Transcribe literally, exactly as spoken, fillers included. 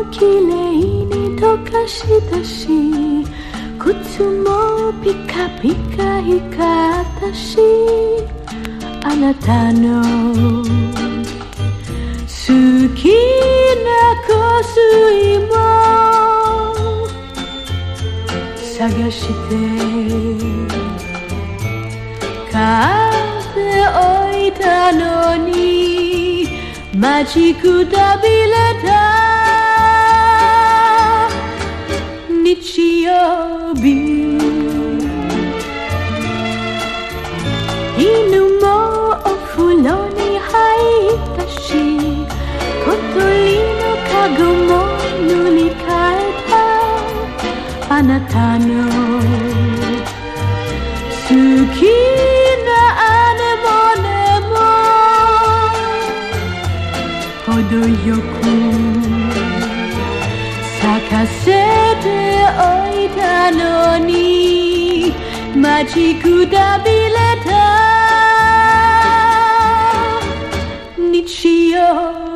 きれいに溶かしたし、靴もピカピカ光ったし、あなたの好きな香水も探して買っておいたのに、待ちくたびれた日曜日、犬もお風呂に入ったし、小鳥のかごも塗り替えた。あなたの好きなアネモネも程よく咲かせておいたのに、待ちくたびれた日曜